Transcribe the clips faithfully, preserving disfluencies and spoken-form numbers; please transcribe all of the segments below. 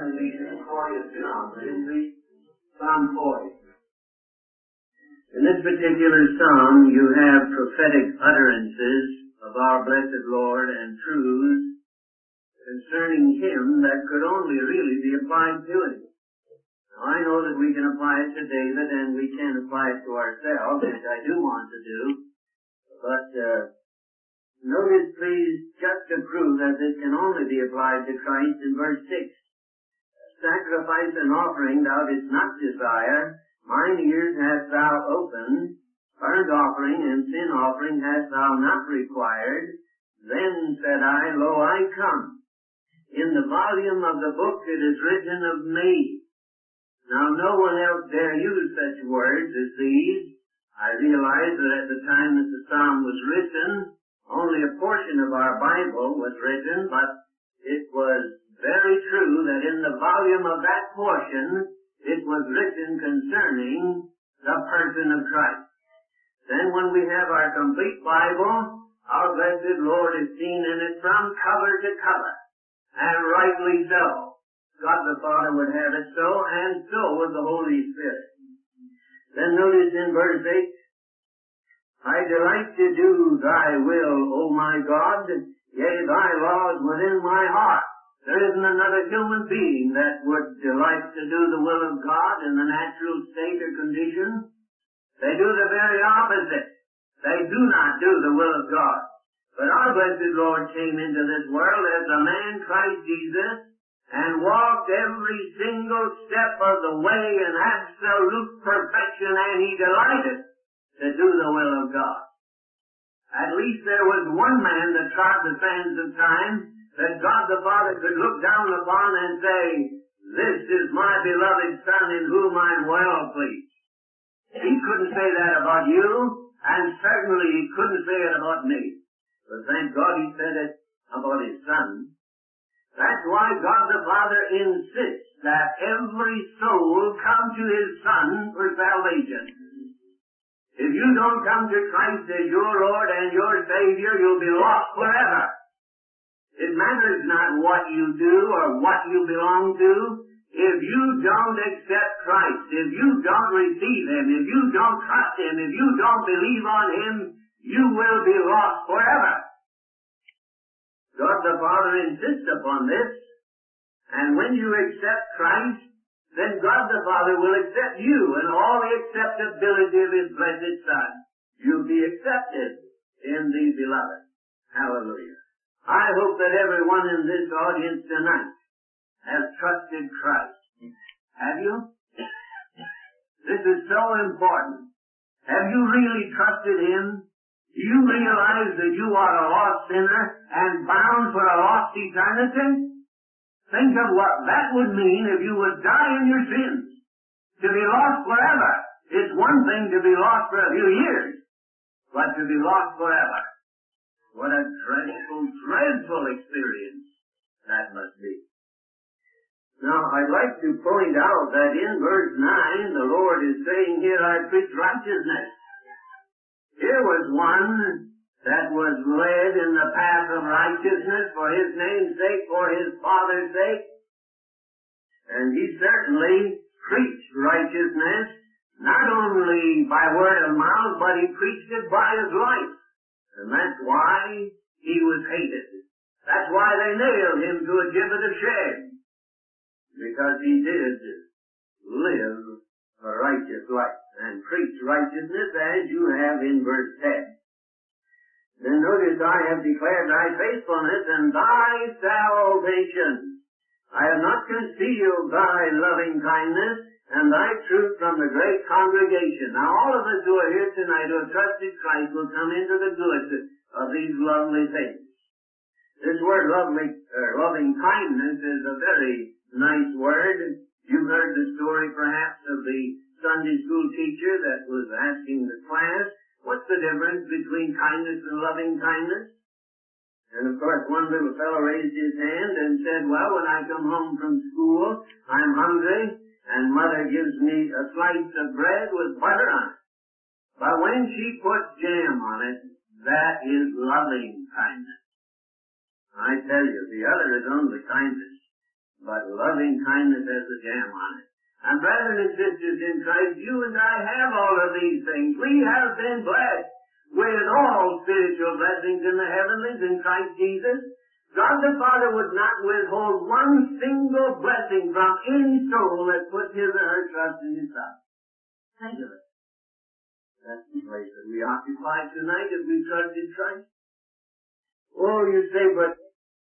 to read the fortieth Psalm. We'll read Psalm forty. In this particular psalm, you have prophetic utterances of our blessed Lord and truths concerning Him that could only really be applied to Him. Now, I know that we can apply it to David and we can apply it to ourselves, which I do want to do, but uh, notice, please, just to prove that this can only be applied to Christ in verse six. Sacrifice and offering thou didst not desire, mine ears hast thou opened, burnt offering and sin offering hast thou not required. Then said I, Lo, I come. In the volume of the book it is written of me. Now no one else dare use such words as these. I realize that at the time that the psalm was written, only a portion of our Bible was written, but it was very true that in the volume of that portion, it was written concerning the person of Christ. Then when we have our complete Bible, our blessed Lord is seen in it from cover to cover, and rightly so. God the Father would have it so, and so would the Holy Spirit. Then notice in verse eight, I delight to do thy will, O my God, yea, thy laws within my heart. There isn't another human being that would delight to do the will of God in the natural state or condition. They do the very opposite. They do not do the will of God. But our blessed Lord came into this world as a man, Christ Jesus, and walked every single step of the way in absolute perfection, and He delighted to do the will of God. At least there was one man that trod the sands of time that God the Father could look down upon and say, This is my beloved Son in whom I am well pleased. He couldn't say that about you, and certainly He couldn't say it about me. But thank God He said it about His Son. That's why God the Father insists that every soul come to His Son for salvation. If you don't come to Christ as your Lord and your Savior, you'll be lost forever. It matters not what you do or what you belong to. If you don't accept Christ, if you don't receive Him, if you don't trust Him, if you don't believe on Him, you will be lost forever. God the Father insists upon this, and when you accept Christ, then God the Father will accept you and all the acceptability of His blessed Son. You'll be accepted in the Beloved. Hallelujah. I hope that everyone in this audience tonight has trusted Christ. Have you? This is so important. Have you really trusted Him? Do you realize that you are a lost sinner and bound for a lost eternity? Think of what that would mean if you would die in your sins. To be lost forever. It's one thing to be lost for a few years, but to be lost forever. What a dreadful, dreadful experience that must be. Now, I'd like to point out that in verse nine, the Lord is saying here, I preach righteousness. Here was one that was led in the path of righteousness for His name's sake, for His Father's sake. And He certainly preached righteousness, not only by word of mouth, but He preached it by His life. And that's why He was hated. That's why they nailed Him to a gibbet of shame. Because He did live a righteous life and preach righteousness as you have in verse ten. Then notice, I have declared thy faithfulness and thy salvation. I have not concealed thy loving kindness and thy truth from the great congregation. Now all of us who are here tonight who have trusted Christ will come into the good of these lovely things. This word lovely, or loving kindness is a very nice word. You've heard the story perhaps of the Sunday school teacher that was asking the class, what's the difference between kindness and loving kindness? And of course one little fellow raised his hand and said, well, when I come home from school, I'm hungry, and Mother gives me a slice of bread with butter on it. But when she puts jam on it, that is loving kindness. I tell you, the other is only kindness, but loving kindness has the jam on it. And brethren and sisters in Christ, you and I have all of these things. We have been blessed with all spiritual blessings in the heavenlies in Christ Jesus. God the Father would not withhold one single blessing from any soul that put his or her trust in his Son. Think of it. That's the place that we occupy tonight if we trusted Christ. Oh, you say, but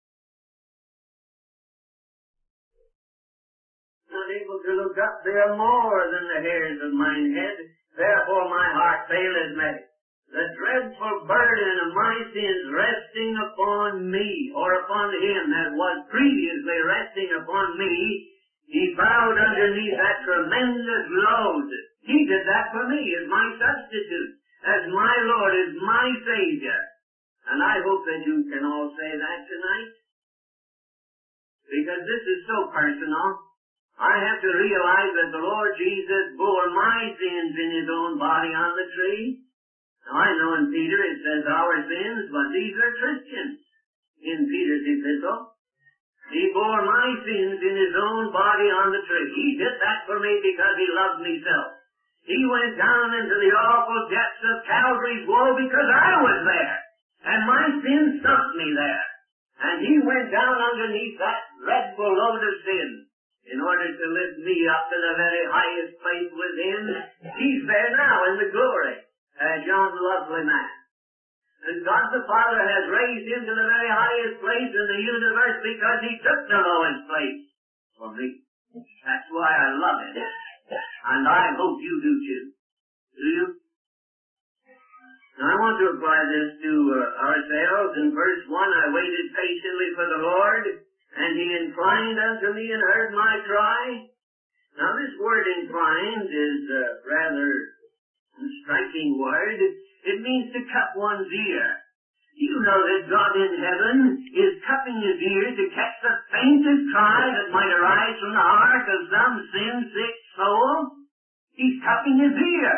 not able to look up, they are more than the hairs of mine head. Therefore my heart faileth me. The dreadful burden of my sins resting upon me, or upon him that was previously resting upon me, he bowed underneath that tremendous load. He did that for me as my substitute, as my Lord, as my Savior. And I hope that you can all say that tonight, because this is so personal. I have to realize that the Lord Jesus bore my sins in his own body on the tree. Now I know in Peter it says our sins, but these are Christians in Peter's epistle. He bore my sins in his own body on the tree. He did that for me because he loved me so. He went down into the awful depths of Calvary's woe because I was there. And my sins sunk me there. And he went down underneath that dreadful load of sin in order to lift me up to the very highest place within. He's there now in the glory as yon lovely man. And God the Father has raised him to the very highest place in the universe because he took the lowest place for me. That's why I love it. And I hope you do too. Do you? Now I want to apply this to uh, ourselves. In verse one, I waited patiently for the Lord, and he inclined unto me and heard my cry. Now this word inclined is a rather striking word. It means to cup one's ear. You know that God in heaven is cupping his ear to catch the faintest cry that might arise from the heart of some sin-sick soul. He's cupping his ear.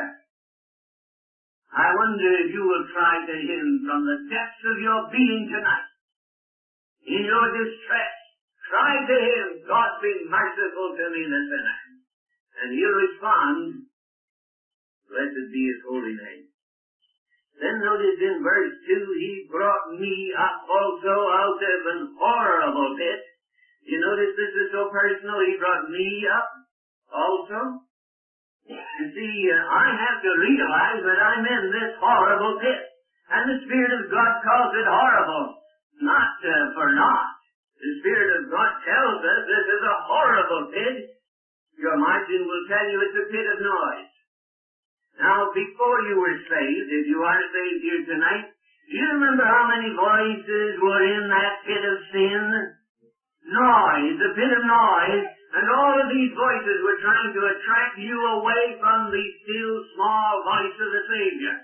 I wonder if you will cry to him from the depths of your being tonight. In your distress, cry to him, God be merciful to me the sinner. And he'll respond, blessed be his holy name. Then notice in verse two, he brought me up also out of an horrible pit. You notice this is so personal, he brought me up also. You see, uh, I have to realize that I'm in this horrible pit. And the Spirit of God calls it horrible, not uh, for naught. The Spirit of God tells us this is a horrible pit. Your margin will tell you it's a pit of noise. Now, before you were saved, if you are saved here tonight, do you remember how many voices were in that pit of sin? Noise, a pit of noise, and all of these voices were trying to attract you away from the still small voice of the Savior.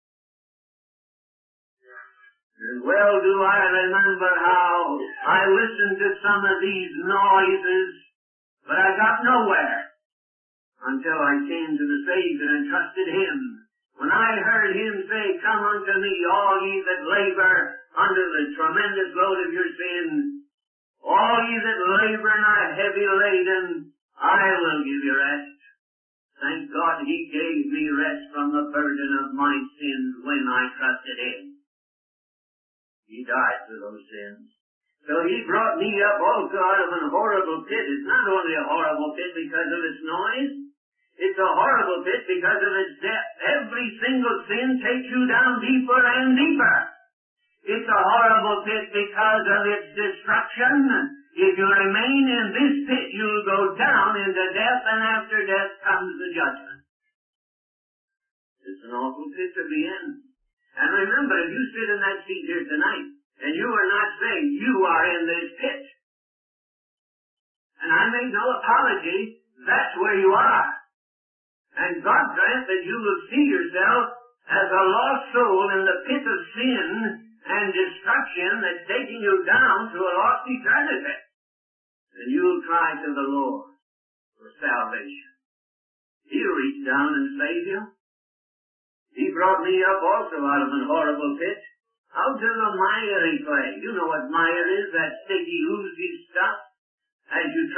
And well do I remember how I listened to some of these noises, but I got nowhere until I came to the Savior and trusted him. When I heard him say, come unto me, all ye that labor under the tremendous load of your sins, all ye that labor and are heavy laden, I will give you rest. Thank God he gave me rest from the burden of my sins when I trusted him. He died for those sins. So he brought me up also out of an horrible pit. It's not only a horrible pit because of its noise. It's a horrible pit because of its depth. Every single sin takes you down deeper and deeper. It's a horrible pit because of its destruction. If you remain in this pit, you'll go down into death, and after death comes the judgment. It's an awful pit to be in. And remember, if you sit in that seat here tonight, and you are not saved, you are in this pit. And I make no apology, that's where you are. And God grant that you will see yourself as a lost soul in the pit of sin and destruction that's taking you down to a lost eternity. And you'll cry to the Lord for salvation. He'll reach down and save you. He brought me up also out of an horrible pit, out of the miry clay. You know what mire is, that sticky, oozy stuff. As you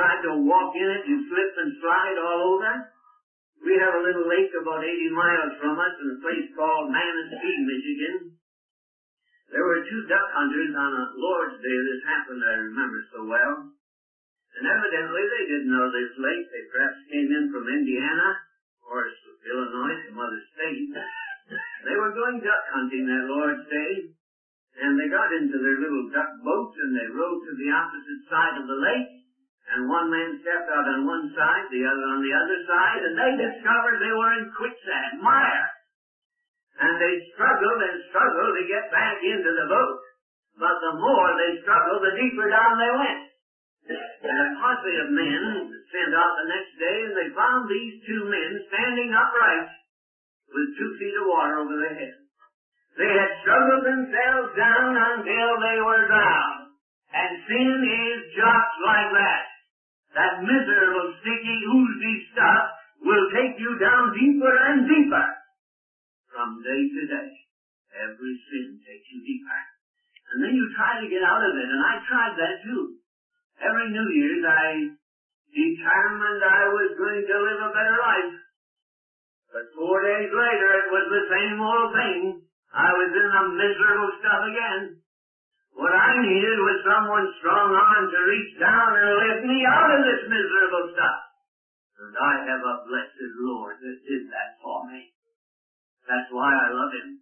tried to walk in it, you'd slip and slide all over. We have a little lake about eighty miles from us in a place called Manistee, Michigan. There were two duck hunters on a Lord's Day. This happened, I remember so well. And evidently they didn't know this lake. They perhaps came in from Indiana or Illinois, some other state. They were going duck hunting that Lord's Day. And they got into their little duck boats and they rowed to the opposite side of the lake. And one man stepped out on one side, the other on the other side, and they discovered they were in quicksand, mire. And they struggled and struggled to get back into the boat. But the more they struggled, the deeper down they went. And a posse of men sent out the next day, and they found these two men standing upright with two feet of water over their heads. They had struggled themselves down until they were drowned. And sin is just like that. That miserable, sticky, oozy stuff will take you down deeper and deeper. From day to day, every sin takes you deeper. And then you try to get out of it, and I tried that too. Every New Year's I determined I was going to live a better life. But four days later it was the same old thing. I was in the miserable stuff again. What I needed was someone's strong arm to reach down and lift me out of this miserable stuff. And I have a blessed Lord that did that for me. That's why I love Him.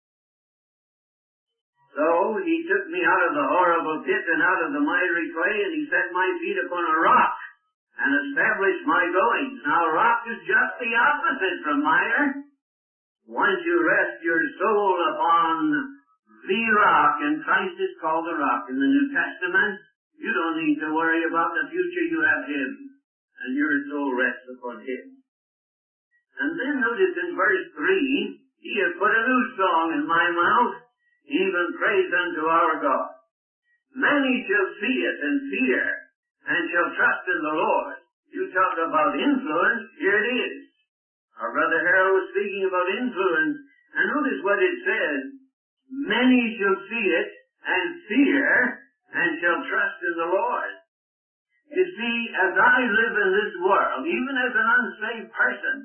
So He took me out of the horrible pit and out of the miry clay, and He set my feet upon a rock and established my goings. Now a rock is just the opposite from mire. Once you rest your soul upon the rock, and Christ is called the rock in the New Testament, you don't need to worry about the future. You have Him, and your soul rests upon Him. And then notice in verse three, He has put a new song in my mouth, even praise unto our God. Many shall see it and fear, and shall trust in the Lord. You talk about influence, here it is. Our brother Harold was speaking about influence, and notice what it says. Many shall see it and fear, and shall trust in the Lord. You see, as I live in this world, even as an unsaved person,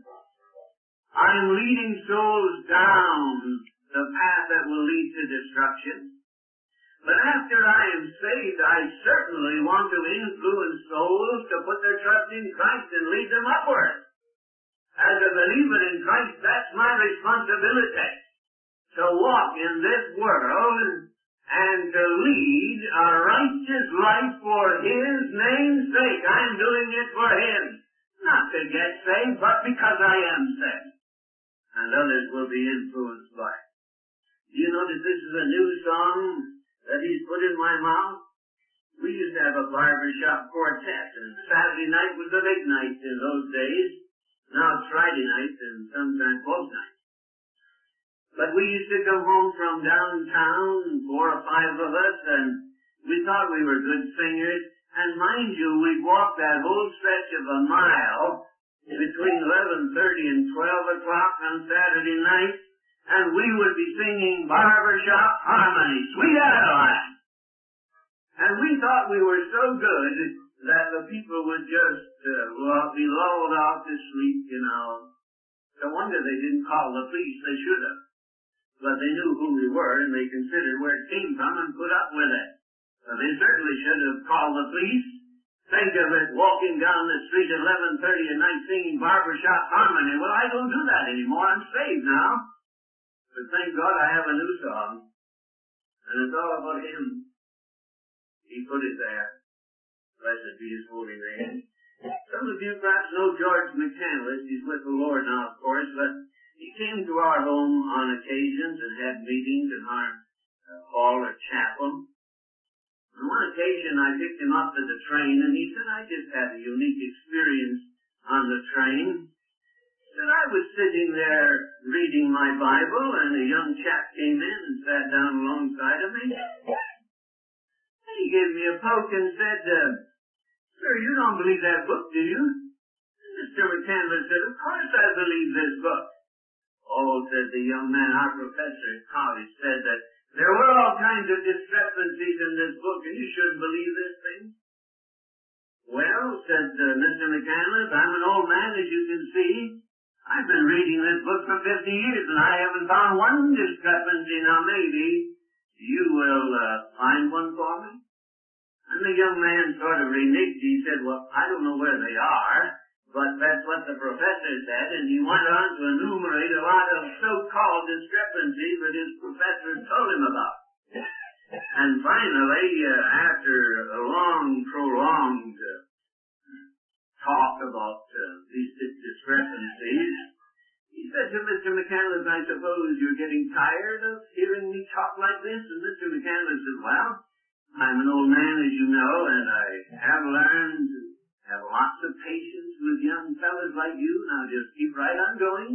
I'm leading souls down the path that will lead to destruction. But after I am saved, I certainly want to influence souls to put their trust in Christ and lead them upward. As a believer in Christ, that's my responsibility. To walk in this world and to lead a righteous life for His name's sake. I'm doing it for Him. Not to get saved, but because I am saved. And others will be influenced by it. Do you notice this is a new song that He's put in my mouth? We used to have a barbershop quartet, and Saturday night was the big night in those days. Now it's Friday night and sometimes both nights. But we used to come home from downtown, four or five of us, and we thought we were good singers. And mind you, we'd walk that whole stretch of a mile between eleven thirty and twelve o'clock on Saturday night, and we would be singing barbershop harmony, Sweet Adeline. And we thought we were so good that the people would just uh, be lulled off to sleep, you know. No wonder they didn't call the police. They should have. But they knew who we were, and they considered where it came from and put up with it. So they certainly should have called the police. Think of it, walking down the street at eleven thirty at night singing barbershop harmony. Well, I don't do that anymore. I'm saved now. But thank God I have a new song. And it's all about Him. He put it there. Blessed be His holy name. Some of you perhaps know George McCandless. He's with the Lord now, of course, but he came to our home on occasions and had meetings in our uh, hall or chapel. On one occasion I picked him up to the train, and he said, I just had a unique experience on the train. He said, I was sitting there reading my Bible, and a young chap came in and sat down alongside of me. And he gave me a poke and said, uh, Sir, you don't believe that book, do you? And Mister McCandless said, Of course I believe this book. Oh, said the young man, our professor at college said that there were all kinds of discrepancies in this book, and you shouldn't believe this thing. Well, said uh, Mister McCandless, I'm an old man, as you can see. I've been reading this book for fifty years, and I haven't found one discrepancy. Now, maybe you will uh, find one for me? And the young man sort of reneged. He said, well, I don't know where they are, but that's what the professor said, and he went on to enumerate a lot of so-called discrepancies that his professor told him about. And finally, uh, after a long, prolonged uh, talk about uh, these discrepancies, he said to Mister McCandless, I suppose you're getting tired of hearing me talk like this? And Mister McCandless said, well, I'm an old man, as you know, and I have learned to have lots of patience with young fellas like you. Now just keep right on going.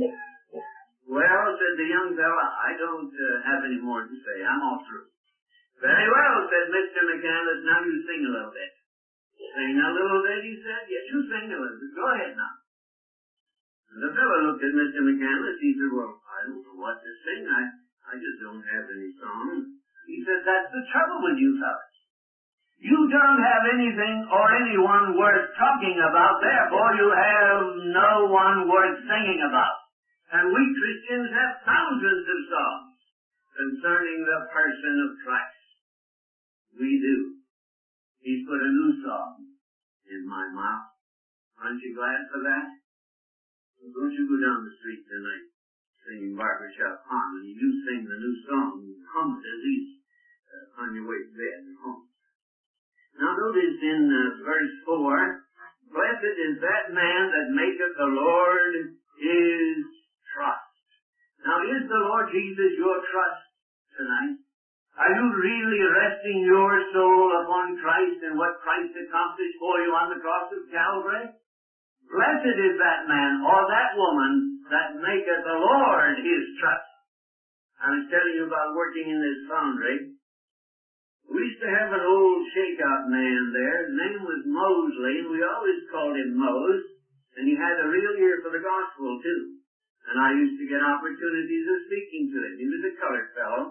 Well, said the young fella, I don't uh, have any more to say. I'm all through. Very well, said Mister McCandless, now you sing a little bit. Sing a little bit, he said. Yes, you sing a little bit. Go ahead now. And the fellow looked at Mister McCandless. He said, well, I don't know what to sing. I, I just don't have any songs. He said, that's the trouble with you fellas. You don't have anything or anyone worth talking about, therefore you have no one worth singing about. And we Christians have thousands of songs concerning the person of Christ. We do. He's put a new song in my mouth. Aren't you glad for that? Well, don't you go down the street tonight singing barbershop harmony. You sing the new song, hum it at least uh, on your way to bed and home. Now notice in uh, verse four, blessed is that man that maketh the Lord his trust. Now is the Lord Jesus your trust tonight? Are you really resting your soul upon Christ and what Christ accomplished for you on the cross of Calvary? Blessed is that man or that woman that maketh the Lord his trust. I was telling you about working in this foundry. We used to have an old shakeout man there. His name was Mosley, and we always called him Mose. And he had a real ear for the gospel, too. And I used to get opportunities of speaking to him. He was a colored fellow,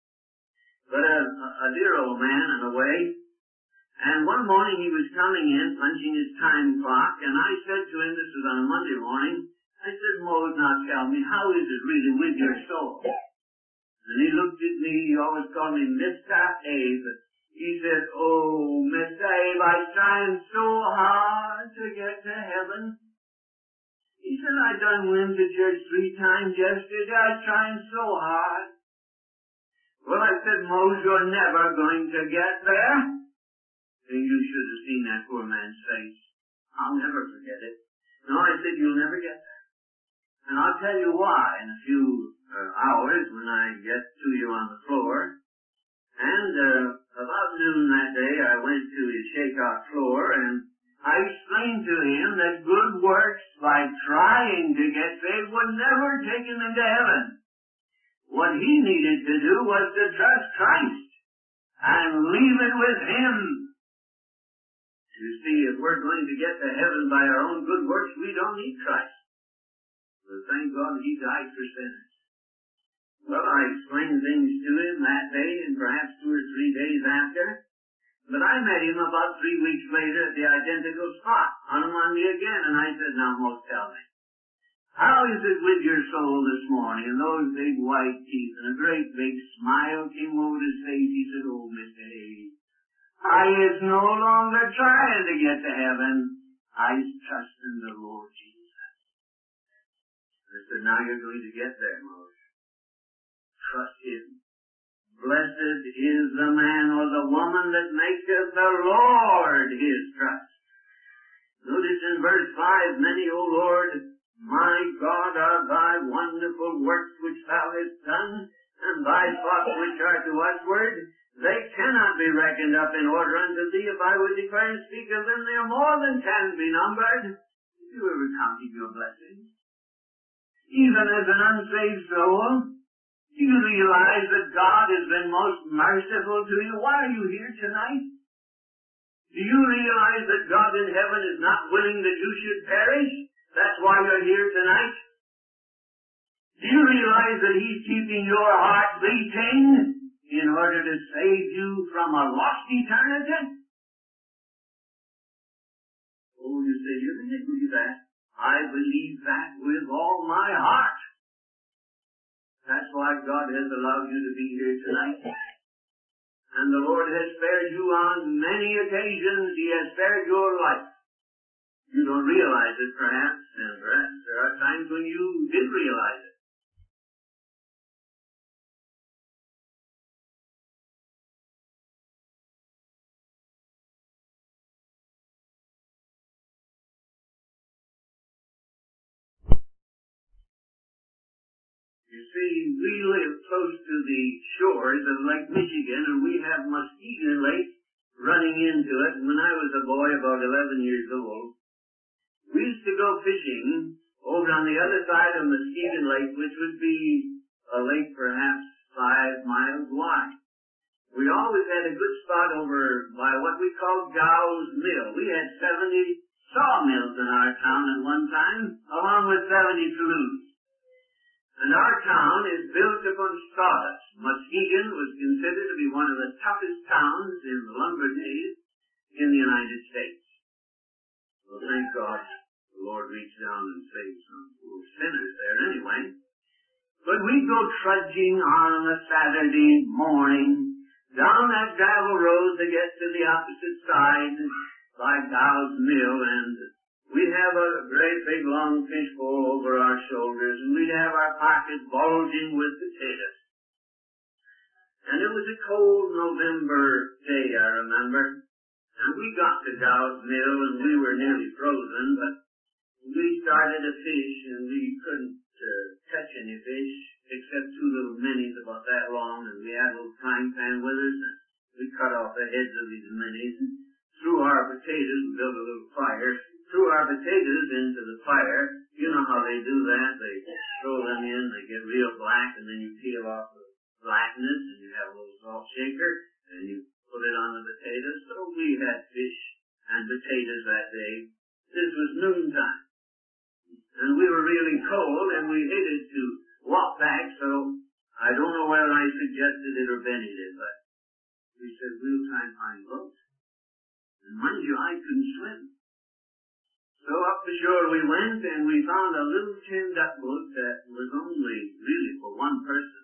but a, a, a dear old man in a way. And one morning he was coming in, punching his time clock, and I said to him, this was on a Monday morning, I said, Mose, now tell me, how is it really with your soul? And he looked at me, he always called me Mister Abe. He said, oh, Mister Abe, I was trying so hard to get to heaven. He said, I done went to church three times yesterday. I was trying so hard. Well, I said, Mose, you're never going to get there. And you should have seen that poor man's face. I'll never forget it. No, I said, you'll never get there. And I'll tell you why in a few uh, hours when I get to you on the floor. And uh, about noon that day, I went to his shakeout floor, and I explained to him that good works, by trying to get saved, would never take him into heaven. What he needed to do was to trust Christ and leave it with Him. You see, if we're going to get to heaven by our own good works, we don't need Christ. But thank God He died for sinners. Well, I explained things to him that day and perhaps two or three days after. But I met him about three weeks later at the identical spot on a Monday again, and I said, now, Mose, tell me, how is it with your soul this morning? And those big white teeth and a great big smile came over his face. He said, oh, Mister Hayes, I is no longer trying to get to heaven. I is trusting the Lord Jesus. I said, now you're going to get there, Mose. Trust Him. Blessed is the man or the woman that maketh the Lord his trust. Notice in verse five, many, O Lord, my God, are thy wonderful works which thou hast done, and thy thoughts which are to usward. They cannot be reckoned up in order unto thee. If I would declare and speak of them, they are more than can be numbered. Have you ever counted your blessings? Even as an unsaved soul, do you realize that God has been most merciful to you? Why are you here tonight? Do you realize that God in heaven is not willing that you should perish? That's why you're here tonight. Do you realize that He's keeping your heart beating in order to save you from a lost eternity? say, you really believe that? I believe that with all my heart. That's why God has allowed you to be here tonight. And the Lord has spared you on many occasions. He has spared your life. You don't realize it, perhaps, and perhaps there are times when you did realize it. You see, we live close to the shores of Lake Michigan, and we have Muskegon Lake running into it. And when I was a boy, about eleven years old, we used to go fishing over on the other side of Muskegon Lake, which would be a lake perhaps five miles wide. We always had a good spot over by what we called Gow's Mill. We had seventy sawmills in our town at one time, along with seventy saloons. And our town is built upon sawdust. Muskegon was considered to be one of the toughest towns in the lumber days in the United States. Well, thank God the Lord reached down and saved some poor sinners there anyway. But we'd go trudging on a Saturday morning down that gravel road to get to the opposite side by Gow's Mill, and we'd have a great big long fishbowl over our shoulders, and we'd have our pockets bulging with potatoes. And it was a cold November day, I remember, and we got to Gow's Mill, and we were nearly frozen, but we started to fish, and we couldn't uh, catch any fish, except two little minis about that long, and we had a little frying pan with us, and we cut off the heads of these minis, and threw our potatoes, and built a little fire, threw our potatoes into the fire. You know how they do that. They throw them in, they get real black, and then you peel off the blackness, and you have a little salt shaker, and you put it on the potatoes. So we had fish and potatoes that day. This was noontime. And we were really cold, and we hated to walk back, so I don't know whether I suggested it or Benny did, but we said, we'll try and find boats. And mind you, I couldn't swim. So up the shore we went, and we found a little tin duck boat that was only really for one person.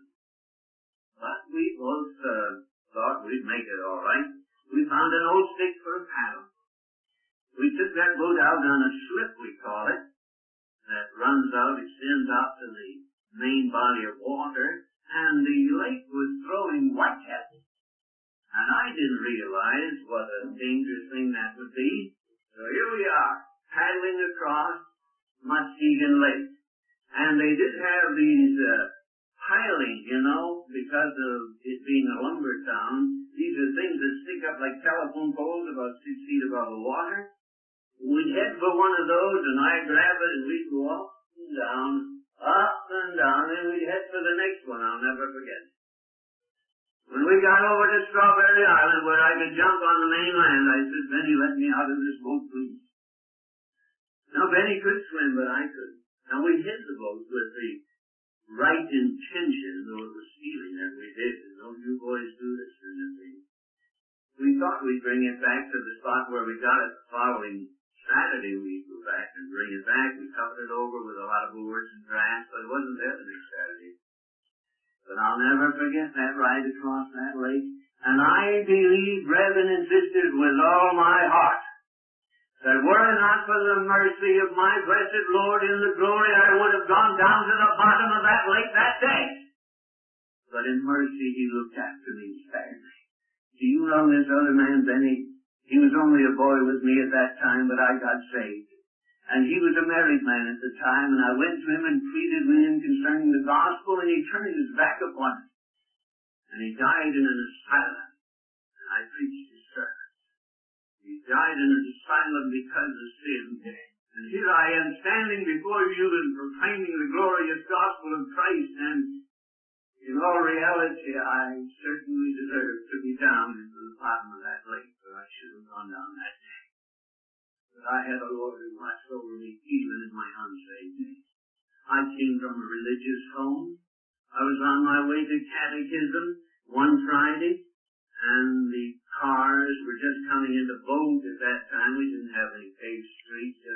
But we both uh, thought we'd make it all right. We found an old stick for a paddle. We took that boat out on a slip, we call it, that runs out, extends out to the main body of water, and the lake was throwing whitecaps. And I didn't realize what a dangerous thing that would be. So here we are, paddling across Muskegon Lake. And they did have these uh, piling, you know, because of it being a lumber town. These are things that stick up like telephone poles about six feet above the water. We'd head for one of those, and I'd grab it, and we'd go up and down, up and down, and we'd head for the next one. I'll never forget. When we got over to Strawberry Island, where I could jump on the mainland, I said, Benny, let me out of this boat, please. Now, Benny could swim, but I couldn't. Now, we hid the boat with the right intention, though it was stealing that we did. And don't you boys do this kind of thing. We thought we'd bring it back to the spot where we got it the following Saturday. We'd go back and bring it back. We covered it over with a lot of boards and grass, but it wasn't there the next Saturday. But I'll never forget that ride across that lake. And I believe, brethren and sisters, with all my heart, that were it not for the mercy of my blessed Lord in the glory, I would have gone down to the bottom of that lake that day. But in mercy, he looked after me and spared me. Do you know this other man, Benny? He was only a boy with me at that time, but I got saved. And he was a married man at the time, and I went to him and pleaded with him concerning the gospel, and he turned his back upon it. And he died in an asylum. And I preached his sermon. He died in an asylum because of sin. And here I am standing before you and proclaiming the glorious gospel of Christ, and in all reality, I certainly deserve to be down into the bottom of that lake, but I should have gone down that day. But I had a Lord who watched over me even in my unsaved days. I came from a religious home. I was on my way to catechism one Friday, and the cars were just coming into vogue at that time. We didn't have any paved streets, just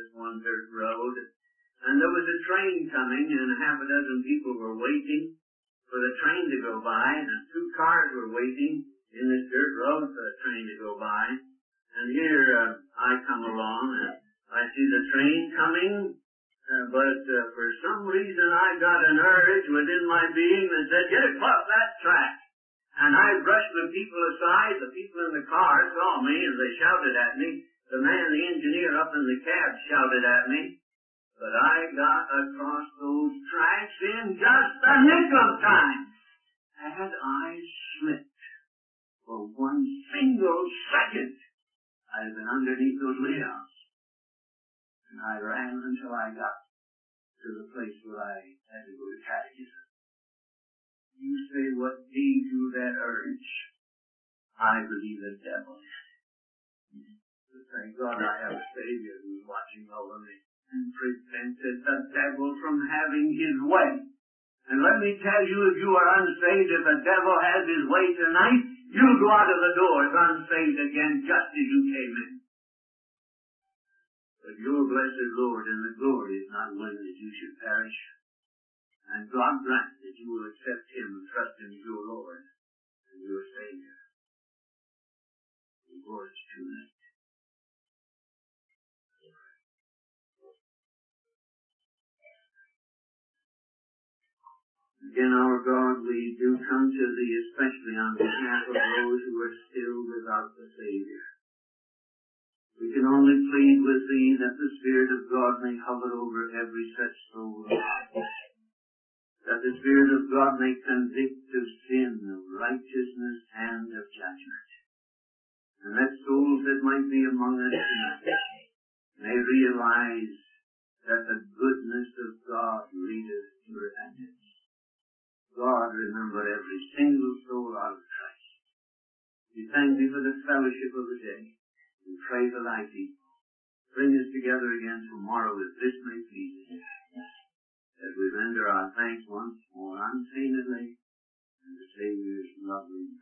along, and I see the train coming, uh, but uh, for some reason I got an urge within my being that said, get across that track. And I brushed the people aside. The people in the car saw me, and they shouted at me. The man, the engineer up in the cab, shouted at me. But I got across those tracks in just the nick of time. Had I slipped for one single second, I'd have been underneath those layoffs. And I ran until I got to the place where I had to go to catechism. You say, what gave you that urge? I believe the devil. But thank God I have a Savior who's watching over me and prevented the devil from having his way. And let me tell you, if you are unsaved, if the devil has his way tonight, you'll go out of the doors unsaved again just as you came in. But your blessed Lord in the glory is not willing that you should perish. And God grant that you will accept Him and trust Him as your Lord and your Savior. Before it's too late. Again, our God, we do come to Thee especially on behalf of those who are still without the Savior. We can only plead with Thee that the Spirit of God may hover over every such soul. That the Spirit of God may convict of sin, of righteousness, and of judgment. And that souls that might be among us tonight may realize that the goodness of God leadeth to repentance. God, remember every single soul out of Christ. We thank Thee for the fellowship of the day. We pray for Thy people. Bring us together again tomorrow if this may please Thee, as we render our thanks once more unfeignedly in the Savior's lovely name.